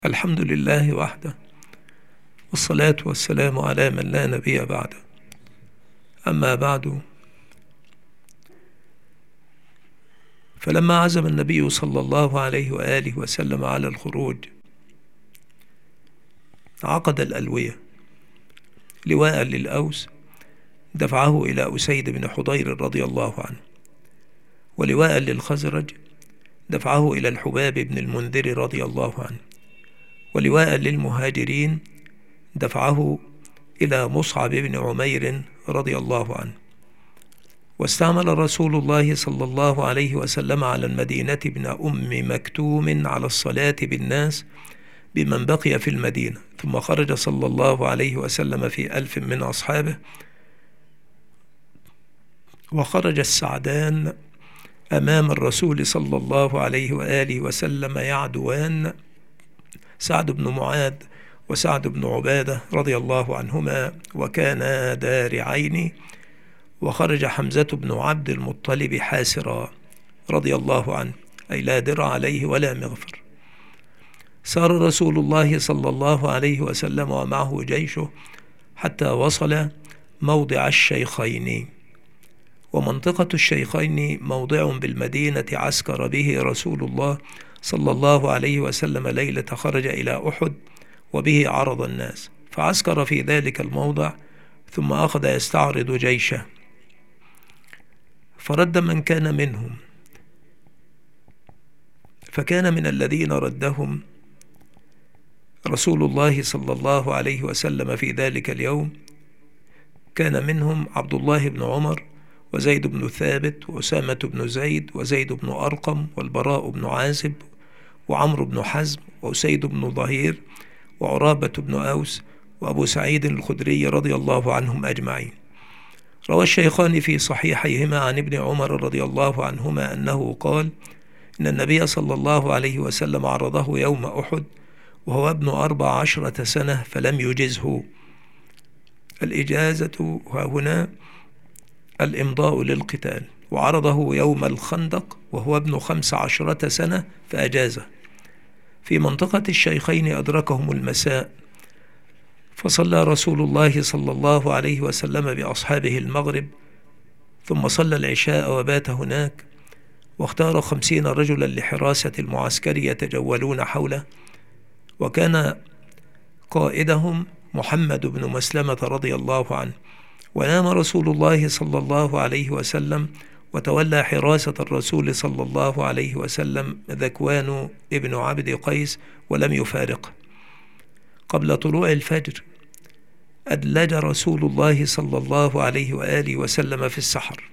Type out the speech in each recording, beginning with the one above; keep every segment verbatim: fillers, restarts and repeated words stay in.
الحمد لله وحده، والصلاة والسلام على من لا نبي بعده. أما بعد، فلما عزم النبي صلى الله عليه وآله وسلم على الخروج عقد الألوية: لواء للأوس دفعه إلى أسيد بن حضير رضي الله عنه، ولواء للخزرج دفعه إلى الحباب بن المنذر رضي الله عنه، ولواء للمهاجرين دفعه إلى مصعب بن عمير رضي الله عنه. واستعمل رسول الله صلى الله عليه وسلم على المدينة ابن أم مكتوم على الصلاة بالناس بمن بقي في المدينة، ثم خرج صلى الله عليه وسلم في ألف من أصحابه. وخرج السعدان أمام الرسول صلى الله عليه وآله وسلم يعدوان، سعد بن معاذ وسعد بن عبادة رضي الله عنهما، وكانا دارعين. وخرج حمزة بن عبد المطلب حاسرا رضي الله عنه، أي لا درع عليه ولا مغفر. سار رسول الله صلى الله عليه وسلم ومعه جيشه حتى وصل موضع الشيخين. ومنطقة الشيخين موضع بالمدينة عسكر به رسول الله صلى الله عليه وسلم ليلة خرج إلى أحد، وبه عرض الناس، فعسكر في ذلك الموضع، ثم أخذ يستعرض جيشه، فرد من كان منهم. فكان من الذين ردهم رسول الله صلى الله عليه وسلم في ذلك اليوم، كان منهم عبد الله بن عمر وزيد بن ثابت وأسامة بن زيد وزيد بن أرقم والبراء بن عازب وعمرو بن حزم وأسيد بن ظهير وعرابة بن أوس وأبو سعيد الخدري رضي الله عنهم أجمعين. روى الشيخان في صحيحيهما عن ابن عمر رضي الله عنهما أنه قال: إن النبي صلى الله عليه وسلم عرضه يوم أحد وهو ابن أربع عشرة سنة فلم يجزه. الإجازة هنا الإمضاء للقتال. وعرضه يوم الخندق وهو ابن خمس عشرة سنة فأجازه. في منطقة الشيخين أدركهم المساء، فصلى رسول الله صلى الله عليه وسلم بأصحابه المغرب، ثم صلى العشاء وبات هناك، واختار خمسين رجلا لحراسة المعسكر يتجولون حوله، وكان قائدهم محمد بن مسلمة رضي الله عنه. ونام رسول الله صلى الله عليه وسلم، وتولى حراسة الرسول صلى الله عليه وسلم ذكوان ابن عبد قيس ولم يفارقه. قبل طلوع الفجر أدلج رسول الله صلى الله عليه وآله وسلم في السحر.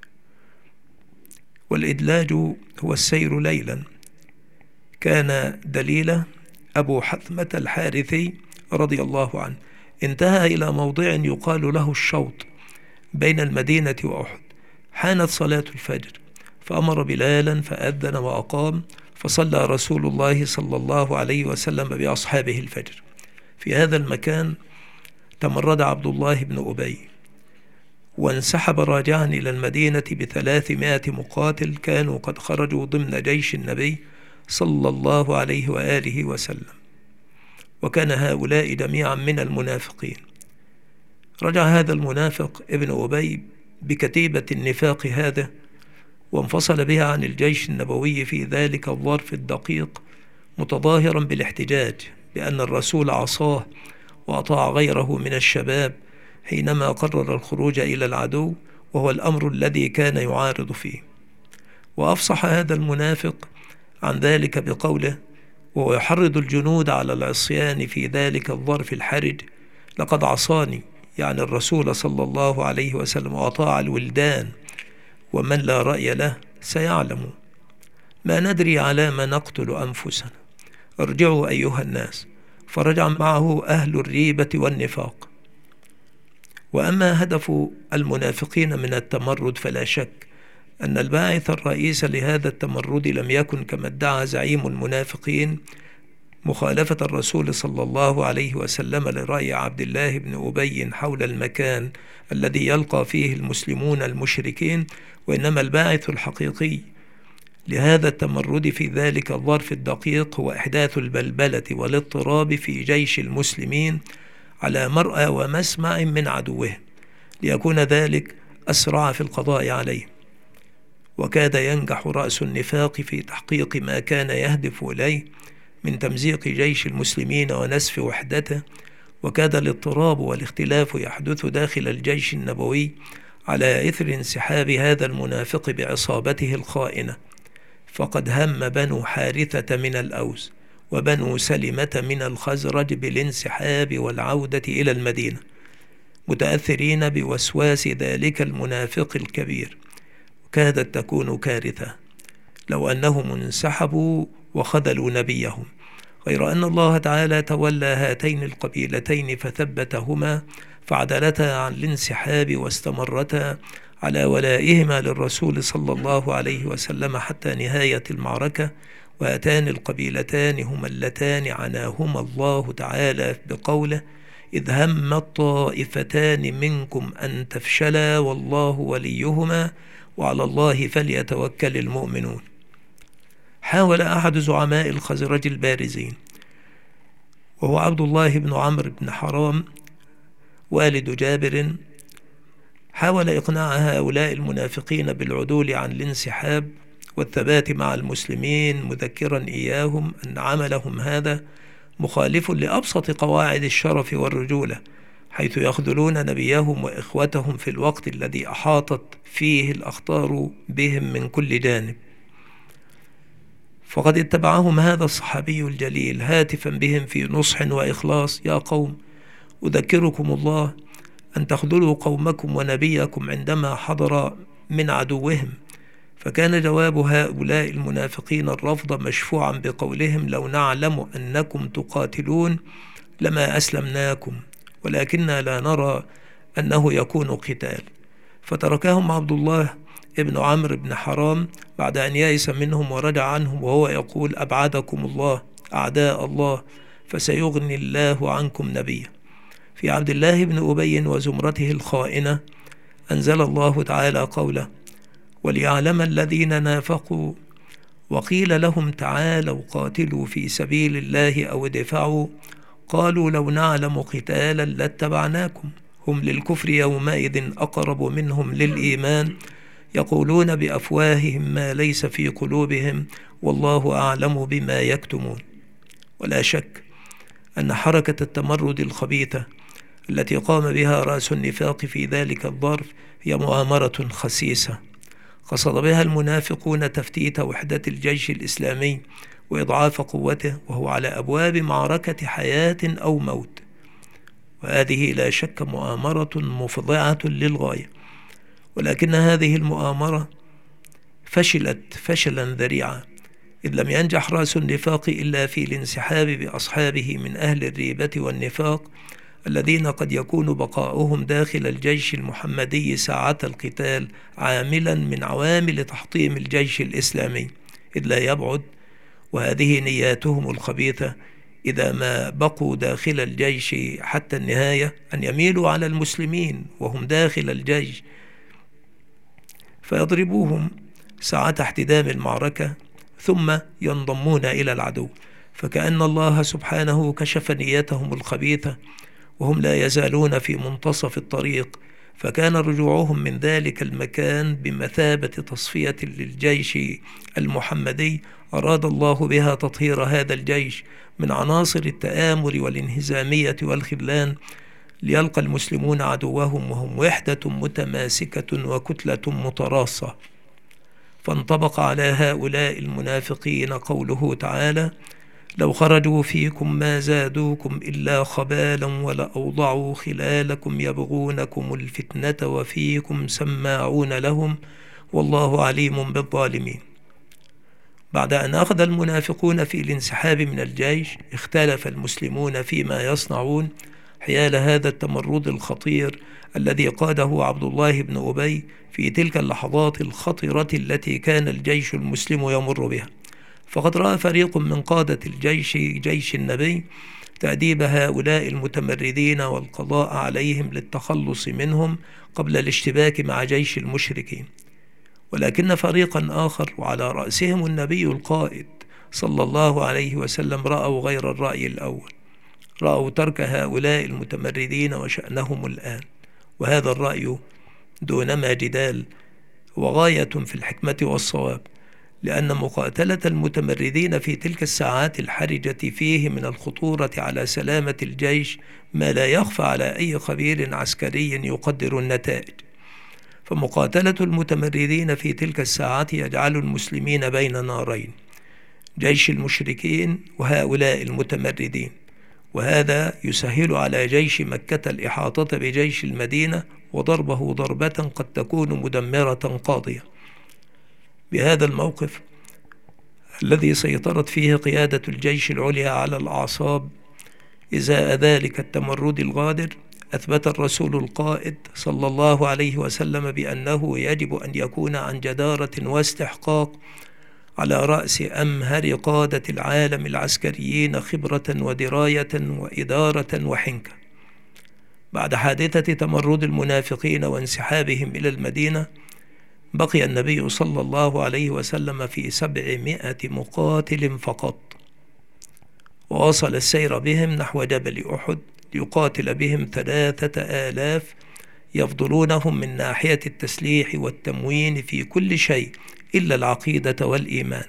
والإدلاج هو السير ليلا. كان دليل أبو حثمة الحارثي رضي الله عنه انتهى إلى موضع يقال له الشوط بين المدينة وأحد. حانت صلاة الفجر، فأمر بلالا فأذن وأقام، فصلى رسول الله صلى الله عليه وسلم بأصحابه الفجر. في هذا المكان تمرد عبد الله بن أبي، وانسحب راجعا إلى المدينة بثلاثمائة مقاتل كانوا قد خرجوا ضمن جيش النبي صلى الله عليه وآله وسلم، وكان هؤلاء جميعا من المنافقين. رجع هذا المنافق ابن أبي بكتيبة النفاق هذا، وانفصل بها عن الجيش النبوي في ذلك الظرف الدقيق، متظاهرا بالاحتجاج بأن الرسول عصاه وأطاع غيره من الشباب حينما قرر الخروج إلى العدو، وهو الأمر الذي كان يعارض فيه. وأفصح هذا المنافق عن ذلك بقوله وهو يحرض الجنود على العصيان في ذلك الظرف الحرج: لقد عصاني، يعني الرسول صلى الله عليه وسلم، وأطاع الولدان، ومن لا رأي له سيعلم. ما ندري على ما نقتل أنفسنا، ارجعوا أيها الناس. فرجع معه أهل الريبة والنفاق. وأما هدف المنافقين من التمرد، فلا شك أن الباعث الرئيس لهذا التمرد لم يكن كما ادعى زعيم المنافقين مخالفة الرسول صلى الله عليه وسلم لرأي عبد الله بن أبي حول المكان الذي يلقى فيه المسلمون المشركين، وإنما الباعث الحقيقي لهذا التمرد في ذلك الظرف الدقيق هو إحداث البلبلة والاضطراب في جيش المسلمين على مرأى ومسمع من عدوهم، ليكون ذلك أسرع في القضاء عليه. وكاد ينجح رأس النفاق في تحقيق ما كان يهدف إليه من تمزيق جيش المسلمين ونسف وحدته، وكاد الاضطراب والاختلاف يحدث داخل الجيش النبوي على إثر انسحاب هذا المنافق بعصابته الخائنة. فقد هم بنو حارثة من الأوس وبنو سلمة من الخزرج بالانسحاب والعودة إلى المدينة، متأثرين بوسواس ذلك المنافق الكبير. كادت تكون كارثة لو أنهم انسحبوا وخذلوا نبيهم، غير أن الله تعالى تولى هاتين القبيلتين فثبتهما فعدلتا عن الانسحاب واستمرتا على ولائهما للرسول صلى الله عليه وسلم حتى نهاية المعركة. وهاتان القبيلتان هما اللتان عناهما الله تعالى بقوله: إذ هم الطائفتان منكم أن تفشلا والله وليهما وعلى الله فليتوكل المؤمنون. حاول أحد زعماء الخزرج البارزين وهو عبد الله بن عمرو بن حرام والد جابر، حاول إقناع هؤلاء المنافقين بالعدول عن الانسحاب والثبات مع المسلمين، مذكرا إياهم أن عملهم هذا مخالف لأبسط قواعد الشرف والرجولة، حيث يخذلون نبيهم وإخوتهم في الوقت الذي أحاطت فيه الأخطار بهم من كل جانب. فقد اتبعهم هذا الصحابي الجليل هاتفا بهم في نصح وإخلاص: يا قوم، أذكركم الله أن تخذلوا قومكم ونبيكم عندما حضر من عدوهم. فكان جواب هؤلاء المنافقين الرفض مشفوعا بقولهم: لو نعلم أنكم تقاتلون لما أسلمناكم، ولكننا لا نرى أنه يكون قتال. فتركهم عبد الله ابن عمرو بن حرام بعد أن يئس منهم ورجع عنهم وهو يقول: أبعدكم الله أعداء الله فسيغني الله عنكم نبيه. في عبد الله بن أبي وزمرته الخائنة أنزل الله تعالى قوله: وليعلم الذين نافقوا وقيل لهم تعالوا قاتلوا في سبيل الله أو ادفعوا قالوا لو نعلم قتالا لاتبعناكم هم للكفر يومئذ أقرب منهم للإيمان يقولون بأفواههم ما ليس في قلوبهم والله أعلم بما يكتمون. ولا شك أن حركة التمرد الخبيثة التي قام بها رأس النفاق في ذلك الظرف هي مؤامرة خسيسة قصد بها المنافقون تفتيت وحدة الجيش الإسلامي وإضعاف قوته، وهو على أبواب معركة حياة أو موت. وهذه لا شك مؤامرة مفضعة للغاية، ولكن هذه المؤامرة فشلت فشلا ذريعا، إذ لم ينجح رأس النفاق إلا في الانسحاب بأصحابه من أهل الريبة والنفاق الذين قد يكون بقاؤهم داخل الجيش المحمدي ساعة القتال عاملا من عوامل تحطيم الجيش الإسلامي، إذ لا يبعد وهذه نياتهم الخبيثة إذا ما بقوا داخل الجيش حتى النهاية أن يميلوا على المسلمين وهم داخل الجيش فيضربوهم ساعة احتدام المعركة ثم ينضمون إلى العدو، فكأن الله سبحانه كشف نيتهم الخبيثة وهم لا يزالون في منتصف الطريق، فكان رجوعهم من ذلك المكان بمثابة تصفية للجيش المحمدي أراد الله بها تطهير هذا الجيش من عناصر التآمر والانهزامية والخذلان، ليلقى المسلمون عدوهم وهم وحدة متماسكة وكتلة متراصة. فانطبق على هؤلاء المنافقين قوله تعالى: لو خرجوا فيكم ما زادوكم إلا خبالا ولأوضعوا خلالكم يبغونكم الفتنة وفيكم سماعون لهم والله عليم بالظالمين. بعد أن أخذ المنافقون في الانسحاب من الجيش، اختلف المسلمون فيما يصنعون حيال هذا التمرد الخطير الذي قاده عبد الله بن أبي في تلك اللحظات الخطرة التي كان الجيش المسلم يمر بها. فقد رأى فريق من قادة الجيش جيش النبي تأديب هؤلاء المتمردين والقضاء عليهم للتخلص منهم قبل الاشتباك مع جيش المشركين، ولكن فريقا آخر وعلى رأسهم النبي القائد صلى الله عليه وسلم رأوا غير الرأي الأول، رأوا ترك هؤلاء المتمردين وشأنهم الآن، وهذا الرأي دونما جدال وغاية في الحكمة والصواب، لأن مقاتلة المتمردين في تلك الساعات الحرجة فيه من الخطورة على سلامة الجيش ما لا يخفى على أي خبير عسكري يقدر النتائج. فمقاتلة المتمردين في تلك الساعات يجعل المسلمين بين نارين، جيش المشركين وهؤلاء المتمردين، وهذا يسهل على جيش مكة الإحاطة بجيش المدينة وضربه ضربة قد تكون مدمرة قاضية. بهذا الموقف الذي سيطرت فيه قيادة الجيش العليا على الأعصاب إزاء ذلك التمرد الغادر، أثبت الرسول القائد صلى الله عليه وسلم بأنه يجب أن يكون عن جدارة واستحقاق على رأس أمهر قادة العالم العسكريين خبرة ودراية وإدارة وحنكة. بعد حادثة تمرد المنافقين وانسحابهم إلى المدينة، بقي النبي صلى الله عليه وسلم في سبعمائة مقاتل فقط، وواصل السير بهم نحو جبل أحد ليقاتل بهم ثلاثة آلاف يفضلونهم من ناحية التسليح والتموين في كل شيء إلا العقيدة والإيمان.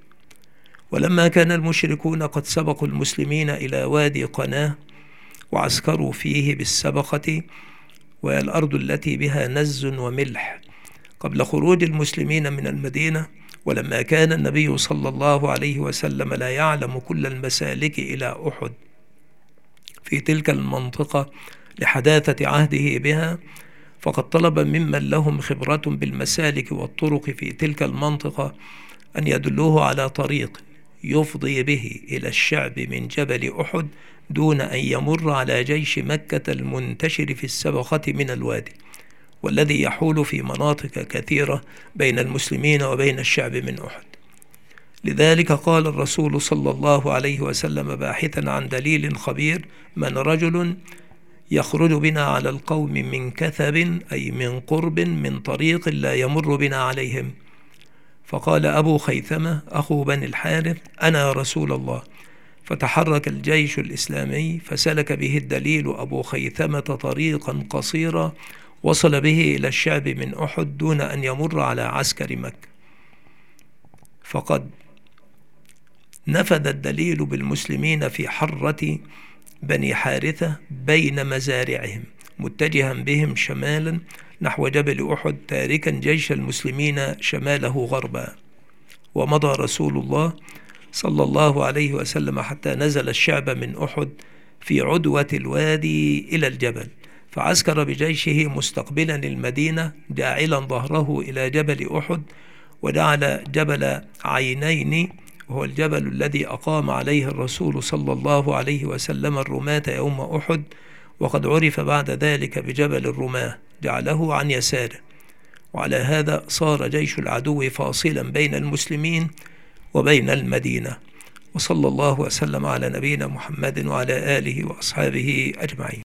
ولما كان المشركون قد سبقوا المسلمين إلى وادي قناه وعسكروا فيه بالسبقة، وهي الأرض التي بها نز وملح، قبل خروج المسلمين من المدينة، ولما كان النبي صلى الله عليه وسلم لا يعلم كل المسالك إلى أحد في تلك المنطقة لحداثة عهده بها، فقد طلب ممن لهم خبرة بالمسالك والطرق في تلك المنطقة أن يدلوه على طريق يفضي به إلى الشعب من جبل أحد دون أن يمر على جيش مكة المنتشر في السبخة من الوادي، والذي يحول في مناطق كثيرة بين المسلمين وبين الشعب من أحد. لذلك قال الرسول صلى الله عليه وسلم باحثا عن دليل خبير: من رجل يخرج بنا على القوم من كثب، أي من قرب من طريق لا يمر بنا عليهم. فقال أبو خيثمة أخو بني الحارث: أنا يا رسول الله. فتحرك الجيش الإسلامي فسلك به الدليل أبو خيثمة طريقا قصيرا وصل به إلى الشعب من أحد دون أن يمر على عسكر مكة. فقد نفذ الدليل بالمسلمين في حرة بني حارثة بين مزارعهم، متجها بهم شمالا نحو جبل أحد، تاركا جيش المسلمين شماله غربا. ومضى رسول الله صلى الله عليه وسلم حتى نزل الشعب من أحد في عدوة الوادي إلى الجبل، فعسكر بجيشه مستقبلا المدينة جاعلا ظهره إلى جبل أحد، وجعل جبل عينين وهو الجبل الذي أقام عليه الرسول صلى الله عليه وسلم الرماة يوم أحد، وقد عرف بعد ذلك بجبل الرماة، جعله عن يساره. وعلى هذا صار جيش العدو فاصلا بين المسلمين وبين المدينة. وصلى الله وسلم على نبينا محمد وعلى آله وأصحابه أجمعين.